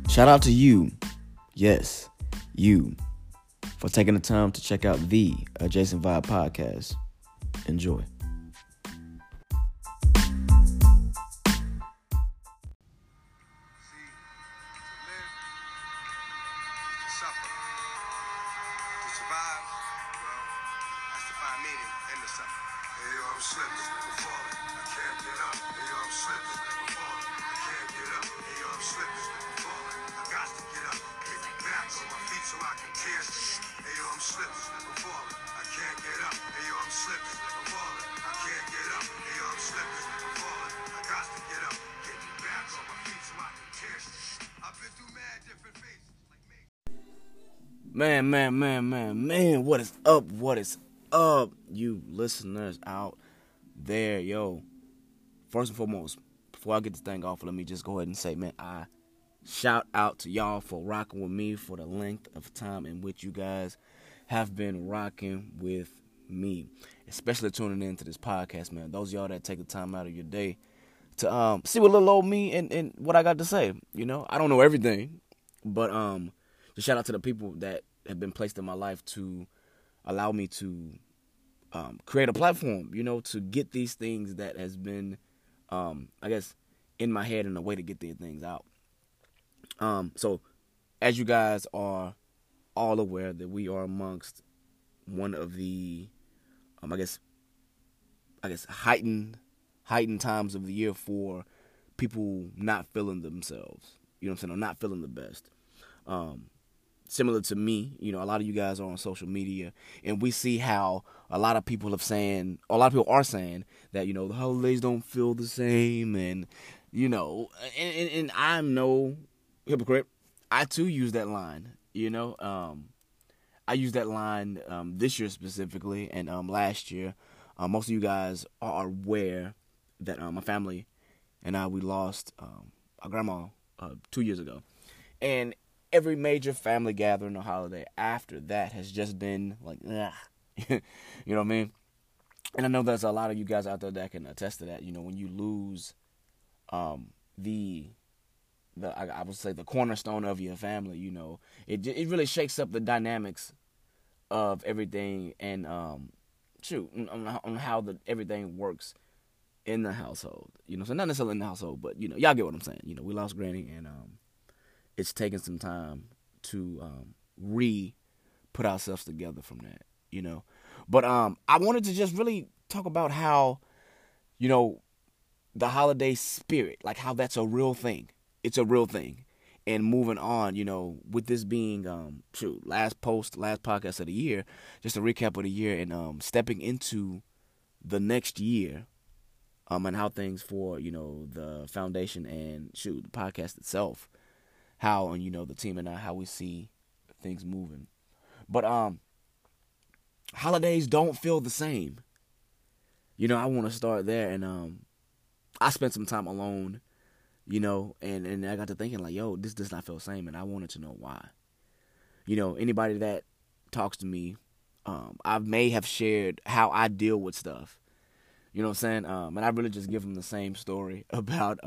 Shout out to you, yes, you, for taking the time to check out the Adjacent Vibe podcast. Enjoy. Man, what is up? What is up, you listeners out there? Yo, first and foremost, before I get this thing off, let me just go ahead and say, man, I shout out to y'all for rocking with me for the length of time in which you guys have been rocking with me, especially tuning into this podcast, man. Those of y'all that take the time out of your day to see what little old me and what I got to say. You know, I don't know everything, but just shout out to the people that have been placed in my life to allow me to create a platform, you know, to get these things that has been, I guess, in my head and a way to get these things out. So, as you guys are all aware that we are amongst one of the, I guess heightened times of the year for people not feeling themselves, you know what I'm saying, or not feeling the best. Similar to me, you know, a lot of you guys are on social media, and we see how a lot of people are saying that, you know, the holidays don't feel the same, and, you know, and I'm no hypocrite. I too use that line, you know. I used that line this year specifically, and last year. Most of you guys are aware that my family and we lost our grandma 2 years ago, and every major family gathering or holiday after that has just been like, ugh. You know what I mean? And I know there's a lot of you guys out there that can attest to that. You know, when you lose I would say the cornerstone of your family, you know, it really shakes up the dynamics of everything and on how everything works in the household. You know, so not necessarily in the household, but, you know, y'all get what I'm saying. You know, we lost Granny, and it's taken some time to put ourselves together from that, you know. But I wanted to just really talk about how, you know, the holiday spirit, like how that's a real thing. It's a real thing. And moving on, you know, with this being last podcast of the year, just a recap of the year, and stepping into the next year, and how things for, you know, the foundation and the podcast itself. How, you know, the team and I, how we see things moving. But holidays don't feel the same. You know, I want to start there, and I spent some time alone, you know, and I got to thinking, like, yo, this does not feel the same, and I wanted to know why. You know, anybody that talks to me, I may have shared how I deal with stuff. You know what I'm saying? And I really just give them the same story about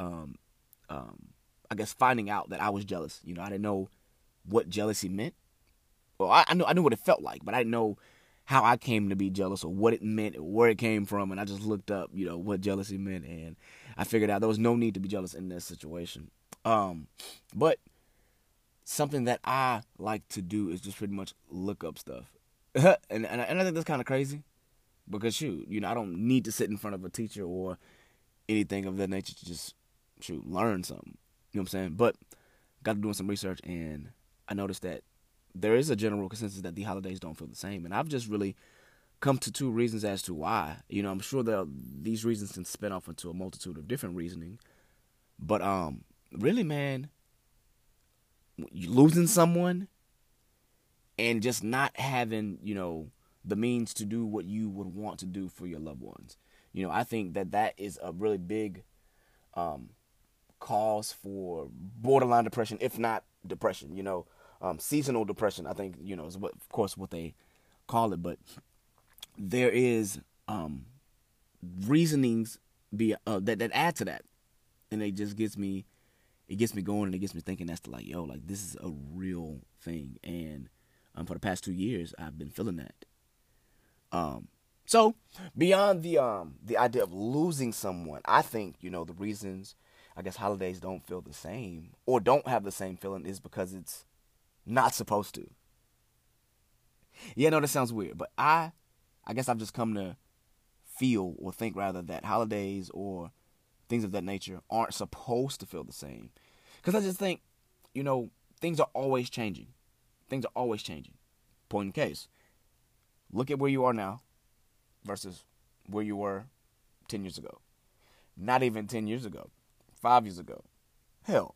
I guess finding out that I was jealous. You know, I didn't know what jealousy meant. Well, I knew what it felt like, but I didn't know how I came to be jealous or what it meant or where it came from. And I just looked up, you know, what jealousy meant, and I figured out there was no need to be jealous in this situation. But something that I like to do is just pretty much look up stuff, and I think that's kind of crazy because you know, I don't need to sit in front of a teacher or anything of that nature to just learn something. You know what I'm saying? But got to doing some research, and I noticed that there is a general consensus that the holidays don't feel the same. And I've just really come to two reasons as to why. You know, I'm sure that these reasons can spin off into a multitude of different reasoning. But really, man, losing someone and just not having, you know, the means to do what you would want to do for your loved ones. You know, I think that is a really big cause for borderline depression, if not depression, you know, seasonal depression, I think, you know, is what, of course, what they call it. But there is reasonings that add to that, and it just it gets me going and it gets me thinking as to like, yo, like this is a real thing. And for the past 2 years, I've been feeling that. So beyond the idea of losing someone, I think, the reasons I guess holidays don't feel the same or don't have the same feeling is because it's not supposed to. Yeah, no, that sounds weird, but I guess I've just come to feel or think rather that holidays or things of that nature aren't supposed to feel the same. Because I just think, things are always changing. Things are always changing. Point in case, look at where you are now versus where you were 10 years ago. Not even 10 years ago. 5 years ago. Hell,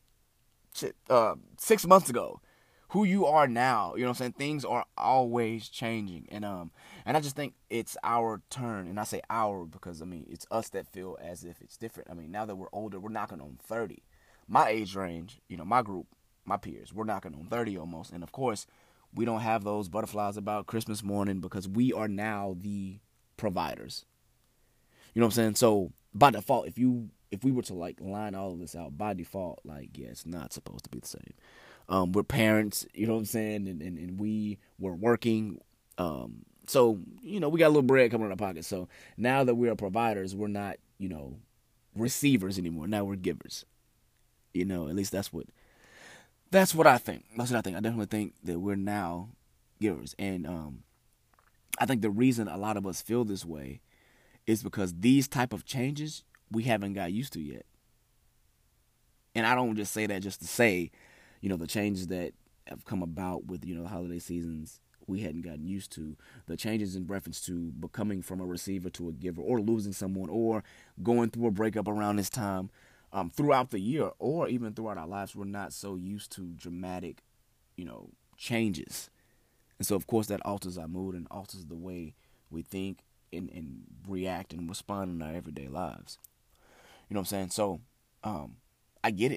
6 months ago. Who you are now, things are always changing. And I just think it's our turn. And I say our because, it's us that feel as if it's different. Now that we're older, we're knocking on 30. My age range, my group, my peers, we're knocking on 30 almost. And, of course, we don't have those butterflies about Christmas morning because we are now the providers. You know what I'm saying? So, by default, if we were to, line all of this out, by default, yeah, it's not supposed to be the same. We're parents, you know what I'm saying? And we were working. So, we got a little bread coming in our pocket. So now that we are providers, we're not, receivers anymore. Now we're givers. At least that's what I think. That's what I think. I definitely think that we're now givers. And I think the reason a lot of us feel this way is because these type of changes we haven't got used to yet. And I don't just say that just to say, the changes that have come about with, the holiday seasons we hadn't gotten used to. The changes in reference to becoming from a receiver to a giver or losing someone or going through a breakup around this time throughout the year or even throughout our lives. We're not so used to dramatic, changes. And so, of course, that alters our mood and alters the way we think and react and respond in our everyday lives. You know what I'm saying? So, I get it.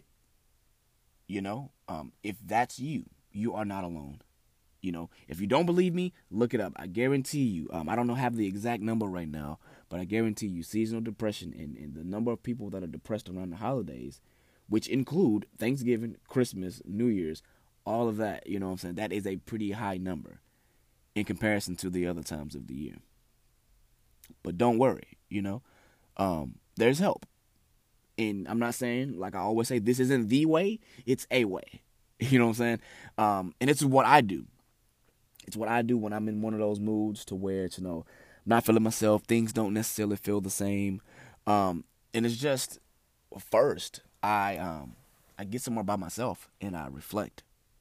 If that's you, you are not alone. If you don't believe me, look it up. I guarantee you, I don't have the exact number right now, but I guarantee you seasonal depression and the number of people that are depressed around the holidays, which include Thanksgiving, Christmas, New Year's, all of that, you know what I'm saying? That is a pretty high number in comparison to the other times of the year. But don't worry, there's help. And I'm not saying, like I always say, this isn't the way, it's a way. You know what I'm saying? And it's what I do. It's what I do when I'm in one of those moods to where it's, I'm not feeling myself. Things don't necessarily feel the same. And it's just, first, I get somewhere by myself and I reflect.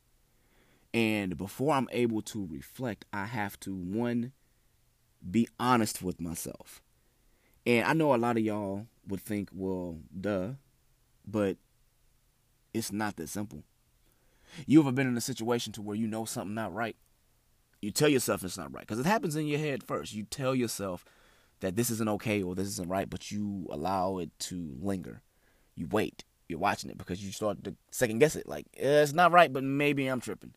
And before I'm able to reflect, I have to, one, be honest with myself. And I know a lot of y'all would think, well, duh, but it's not that simple. You ever been in a situation to where you know something not right? You tell yourself it's not right because it happens in your head first. You tell yourself that this isn't okay or this isn't right, but you allow it to linger. You wait. You're watching it because you start to second guess it. Like, it's not right, but maybe I'm tripping.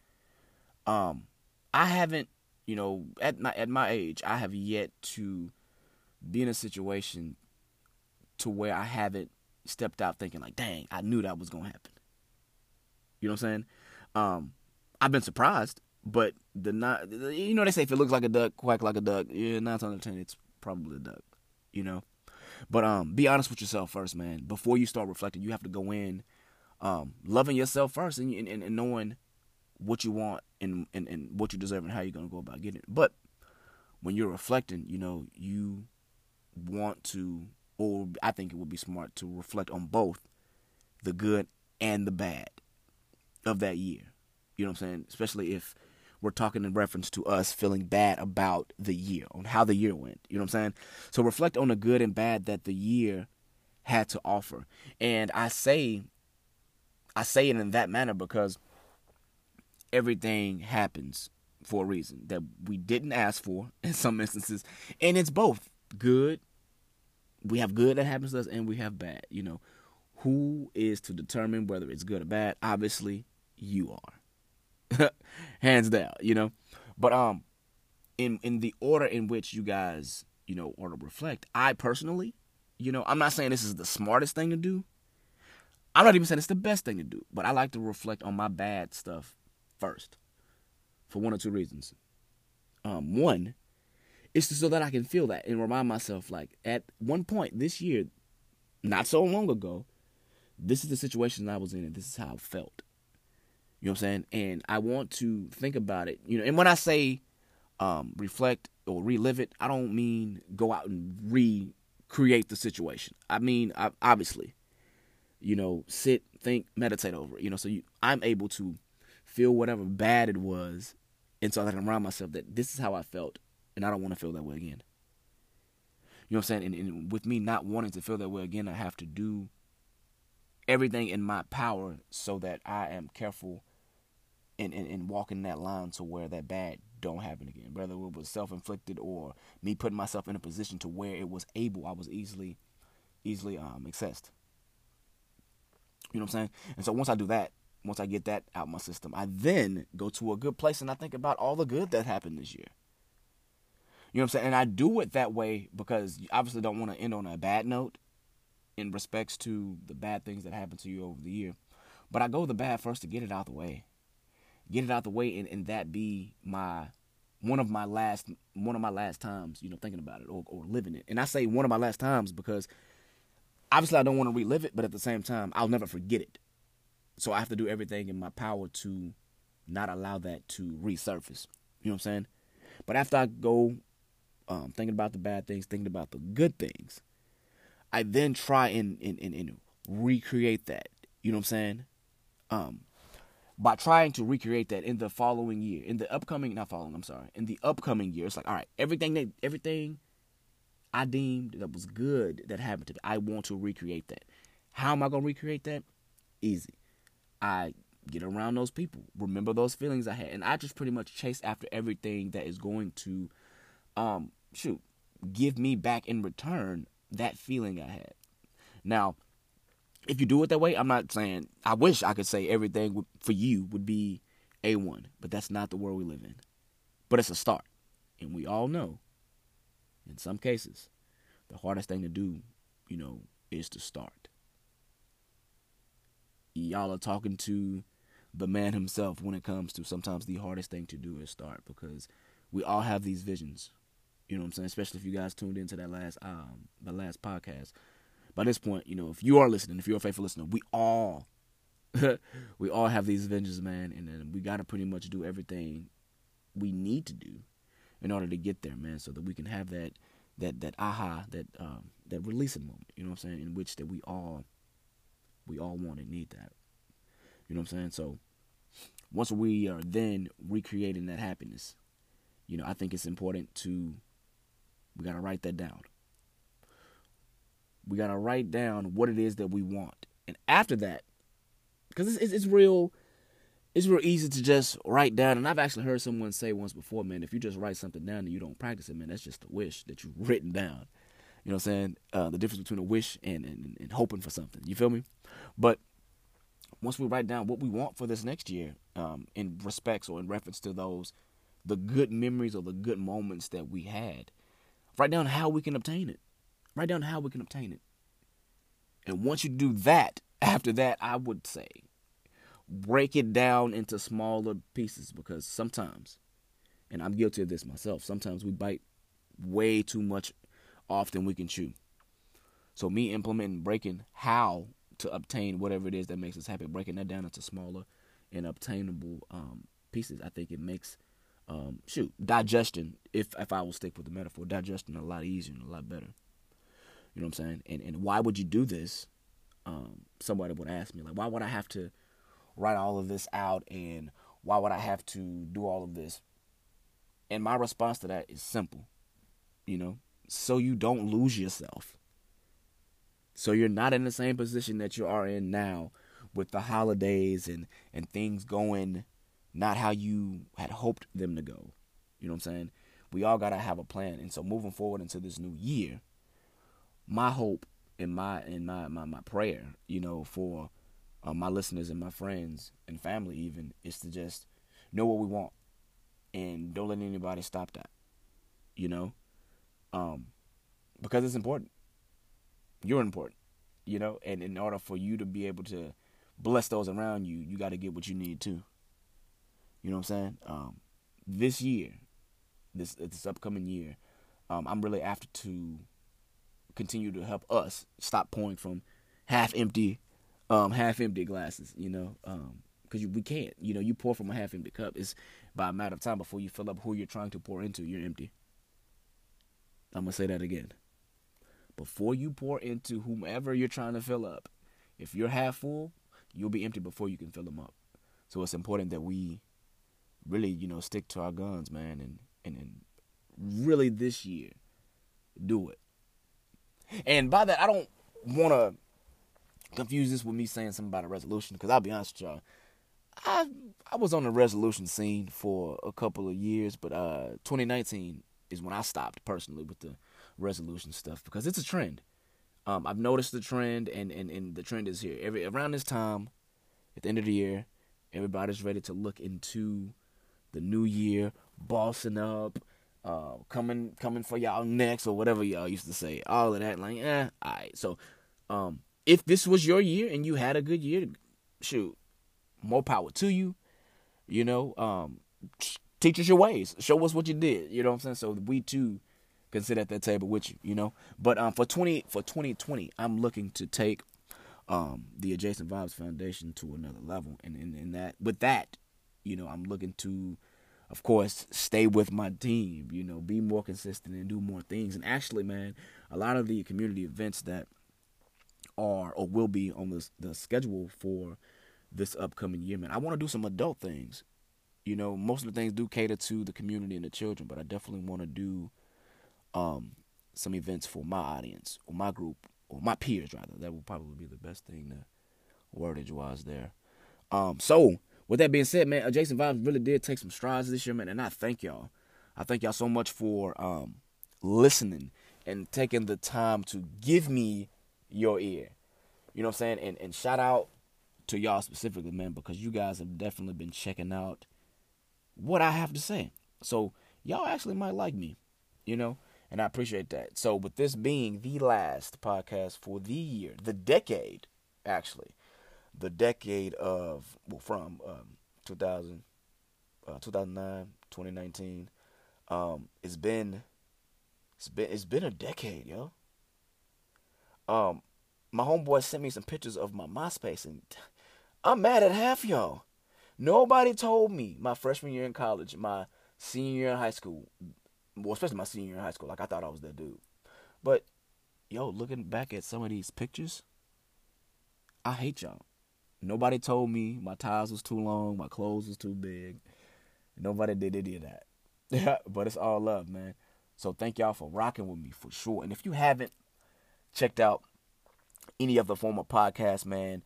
I haven't, at my age, I have yet to be in a situation to where I haven't stepped out thinking like, dang, I knew that was going to happen. You know what I'm saying? I've been surprised, but they say if it looks like a duck, quack like a duck. Yeah, 9 times out of 10, it's probably a duck, But be honest with yourself first, man. Before you start reflecting, you have to go in loving yourself first and knowing what you want and what you deserve and how you're going to go about getting it. But when you're reflecting, you want to, or I think it would be smart to reflect on both the good and the bad of that year. You know what I'm saying? Especially if we're talking in reference to us feeling bad about the year, on how the year went. You know what I'm saying? So reflect on the good and bad that the year had to offer. And I say it in that manner because everything happens for a reason that we didn't ask for in some instances. And it's both good. We have good that happens to us and we have bad. Who is to determine whether it's good or bad? Obviously, you are. Hands down, But in the order in which you guys, ought to reflect, I personally, I'm not saying this is the smartest thing to do. I'm not even saying it's the best thing to do, but I like to reflect on my bad stuff first for one or two reasons. One is so that I can feel that and remind myself, like, at one point this year, not so long ago, this is the situation I was in and this is how I felt. You know what I'm saying? And I want to think about it. And when I say reflect or relive it, I don't mean go out and recreate the situation. I mean, obviously, sit, think, meditate over it. So I'm able to feel whatever bad it was, and so I can remind myself that this is how I felt, and I don't want to feel that way again. You know what I'm saying? And with me not wanting to feel that way again, I have to do everything in my power so that I am careful and walking that line to where that bad don't happen again. Whether it was self-inflicted or me putting myself in a position to where I was easily accessed. You know what I'm saying? And so once I do that, once I get that out my system, I then go to a good place and I think about all the good that happened this year. You know what I'm saying? And I do it that way because you obviously don't want to end on a bad note in respects to the bad things that happened to you over the year. But I go with the bad first to get it out the way. Get it out the way and that be one of my last times, thinking about it or living it. And I say one of my last times because obviously I don't want to relive it, but at the same time, I'll never forget it. So I have to do everything in my power to not allow that to resurface. You know what I'm saying? But after I go thinking about the bad things, thinking about the good things, I then try and recreate that. You know what I'm saying? By trying to recreate that in the following year, in the upcoming year, it's like, all right, everything I deemed that was good that happened to me, I want to recreate that. How am I going to recreate that? Easy. I get around those people, remember those feelings I had, and I just pretty much chase after everything that is going to, give me back in return that feeling I had. Now, if you do it that way, I'm not saying, I wish I could say everything for you would be A1, but that's not the world we live in. But it's a start. And we all know, in some cases, the hardest thing to do, is to start. Y'all are talking to the man himself when it comes to sometimes the hardest thing to do is start, because we all have these visions. You know what I'm saying? Especially if you guys tuned into that last podcast. By this point, if you are listening, if you're a faithful listener, we all have these visions, man, and then we got to pretty much do everything we need to do in order to get there, man, so that we can have that aha, that releasing moment, you know what I'm saying, in which that we all want and need that. You know what I'm saying? So once we are then recreating that happiness, I think it's important we got to write that down. We got to write down what it is that we want. And after that, because it's real easy to just write down. And I've actually heard someone say once before, man, if you just write something down and you don't practice it, man, that's just a wish that you've written down. You know what I'm saying? The difference between a wish and hoping for something. You feel me? But once we write down what we want for this next year, in respects or in reference to the good memories or the good moments that we had, write down how we can obtain it. Write down how we can obtain it. And once you do that, after that, I would say, break it down into smaller pieces, because sometimes, and I'm guilty of this myself, sometimes we bite way too much off than we can chew. So me implementing, breaking how to obtain whatever it is that makes us happy, breaking that down into smaller and obtainable pieces, I think it makes, digestion, if I will stick with the metaphor, digestion a lot easier and a lot better. You know what I'm saying? And why would you do this? Somebody would ask me, like, why would I have to write all of this out, and why would I have to do all of this? And my response to that is simple, so you don't lose yourself. So you're not in the same position that you are in now with the holidays and things going not how you had hoped them to go. You know what I'm saying? We all got to have a plan. And so moving forward into this new year, my hope and my prayer, for my listeners and my friends and family even, is to just know what we want and don't let anybody stop that, because it's important. You're important. and in order for you to be able to bless those around you, you got to get what you need too. You know what I'm saying? This year, this upcoming year, I'm really after to continue to help us stop pouring from half empty glasses, because we can't. You pour from a half empty cup. It's by a matter of time before you fill up who you're trying to pour into. You're empty. I'm gonna say that again. Before you pour into whomever you're trying to fill up, if you're half full, you'll be empty before you can fill them up. So it's important that we really, stick to our guns, man, and really this year do it. And by that, I don't want to confuse this with me saying something about a resolution, because I'll be honest with y'all, I was on the resolution scene for a couple of years, but 2019 is when I stopped personally with the resolution stuff, because it's a trend. I've noticed the trend, and the trend is here. Around this time, at the end of the year, everybody's ready to look into the new year, bossing up, coming for y'all next, or whatever y'all used to say. All of that, like, all right. So, if this was your year and you had a good year, shoot, more power to you. Teach us your ways. Show us what you did. You know what I'm saying? So we too can sit at that table with you. But for 2020, I'm looking to take the Adjacent Vibes Foundation to another level, and with that, I'm looking to, of course, stay with my team. Be more consistent and do more things. And actually, man, a lot of the community events that are or will be on the schedule for this upcoming year, man, I want to do some adult things. Most of the things do cater to the community and the children, but I definitely want to do some events for my audience, or my group, or my peers, rather. That would probably be the best thing to wordage-wise there. So, with that being said, man, Adjacent Vibes really did take some strides this year, man, and I thank y'all. I thank y'all so much for listening and taking the time to give me your ear. You know what I'm saying? And shout out to y'all specifically, man, because you guys have definitely been checking out what I have to say. So y'all actually might like me, and I appreciate that. So with this being the last podcast for the year, the decade, actually, the decade of, from 2009, 2019, it's been a decade, yo. My homeboy sent me some pictures of my MySpace, and I'm mad at half y'all. Nobody told me my freshman year in college, my senior year in high school, well, especially my senior year in high school, like I thought I was that dude. But, looking back at some of these pictures, I hate y'all. Nobody told me my ties was too long, my clothes was too big. Nobody did any of that. But it's all love, man. So thank y'all for rocking with me, for sure. And if you haven't checked out any of the former podcasts, man,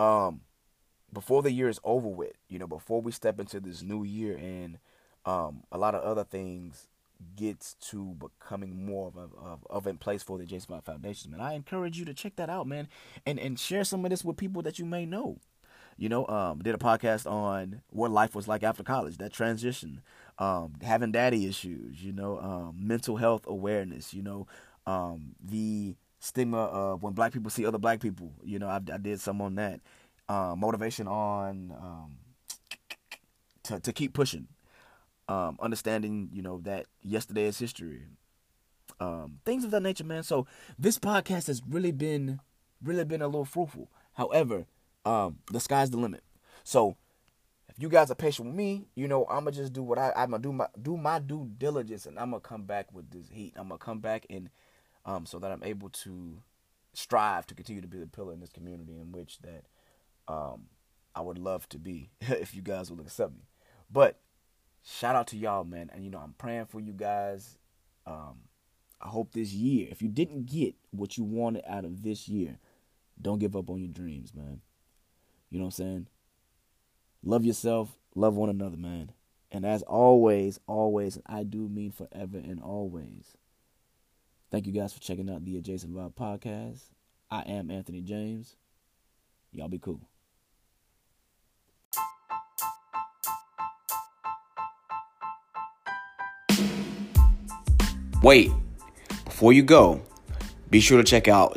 before the year is over with, before we step into this new year and a lot of other things gets to becoming more of a place for the Adjacent Vibes Foundation, man, I encourage you to check that out, man, and share some of this with people that you may know. Did a podcast on what life was like after college, that transition, having daddy issues, mental health awareness, the stigma of when black people see other black people. I did some on that. Motivation on to keep pushing. Understanding, that yesterday is history. Things of that nature, man. So this podcast has really been a little fruitful. However, the sky's the limit. So if you guys are patient with me, I'ma just do what I'm gonna do my due diligence, and I'm gonna come back with this heat. I'm gonna come back and so that I'm able to strive to continue to be the pillar in this community in which that I would love to be if you guys will accept me. But shout out to y'all, man. And I'm praying for you guys. I hope this year, if you didn't get what you wanted out of this year, don't give up on your dreams, man. You know what I'm saying? Love yourself, love one another, man. And as always, I do mean forever and always, thank you guys for checking out the Adjacent Vibe Podcast. I am Anthony James. Y'all be cool. Wait, before you go, be sure to check out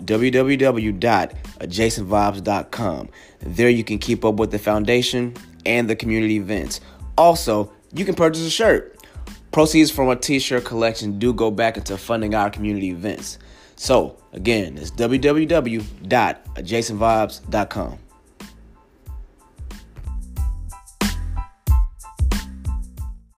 www.adjacentvibes.com. There you can keep up with the foundation and the community events. Also, you can purchase a shirt. Proceeds from a t-shirt collection do go back into funding our community events. So, again, it's www.adjacentvibes.com.